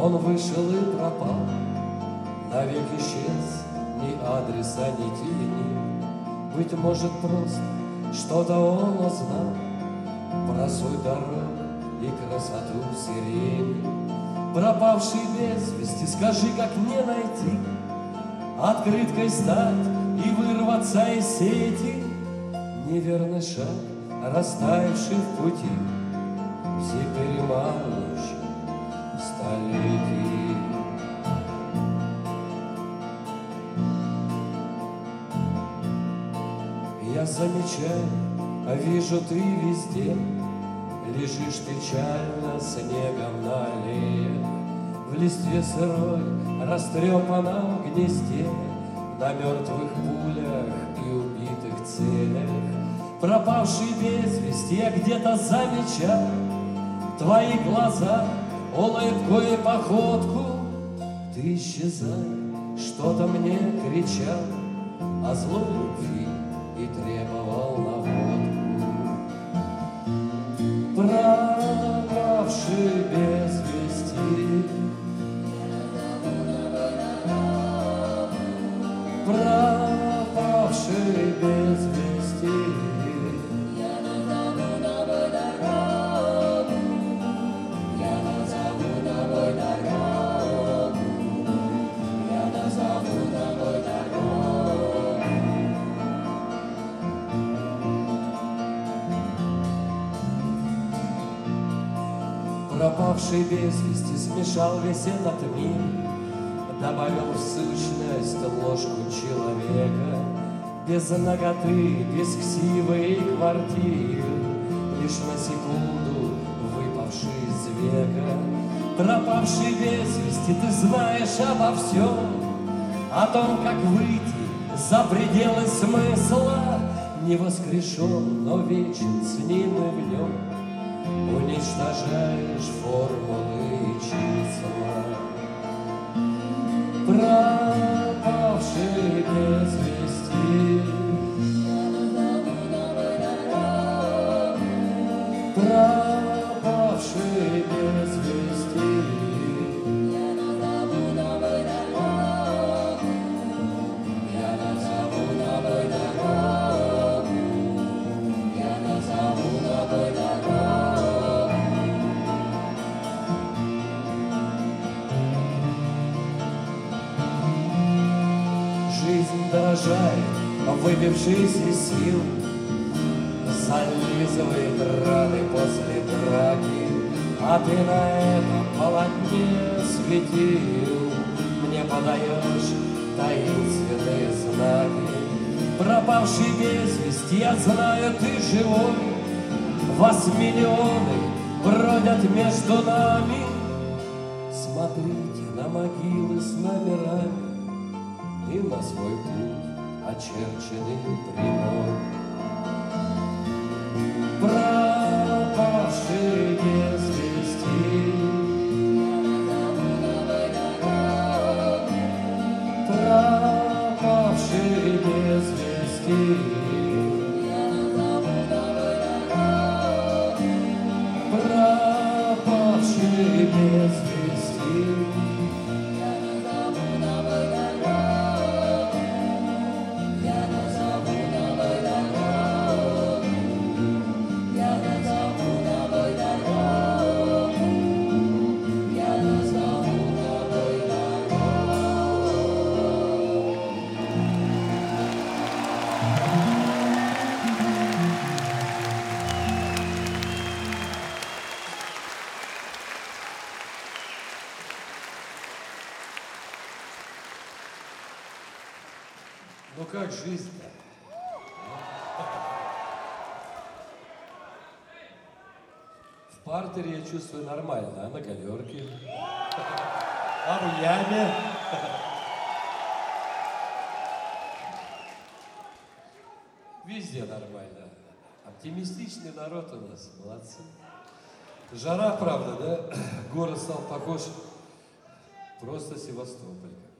Он вышел и пропал, навек исчез, ни адреса, ни тени. Быть может, просто что-то он узнал про свой дорог и красоту сирени. Пропавший без вести, скажи, как не найти, открыткой стать и вырваться из сети. Неверный шаг, растаявший в пути, все перемалывающие столетий. Я замечаю, вижу, ты везде лежишь печально снегом на аллее, в листве сырой, растрепанном гнезде, на мертвых пулях и убитых целях. Пропавший без вести, я где-то замечал твои глаза, улыбку и походку. Ты исчезай, что-то мне кричал о злой любви и требовал наводку. Пропавший без вести, пропавший без вести, я назову тобой дорогу, я назову тобой дорогу, я назову тобой дорогу. Пропавший без вести смешал весь этот мир, добавил в сущность ложку человека, без наготы, без ксивы и квартир, лишь на секунду выпавший из века. Пропавший без вести, ты знаешь обо всем, о том, как выйти за пределы смысла. Не воскрешен, но вечен с ним и в нем, уничтожаешь формулы и числа. Пропавший без вести, пропавший без вести, я назову тобой дорогу, я назову тобой дорогу, я назову тобой дорогу. Жизнь дорожает, выбившись из сил, зализывает раны после драки, а ты на этом полотне светил, мне подаешь таинственные знаки. Пропавший без вести, я знаю, ты живой, вас миллионы бродят между нами. Смотрите на могилы с номерами и на свой путь, очерченный прямой. Пропавший без вести, пропавший без вести, пропавший без вести. Ну как жизнь-то? В партере я чувствую нормально, а на галерке? А в яме? Везде нормально. Оптимистичный народ у нас, молодцы. Жара, правда, да? Город стал похож просто Севастополь.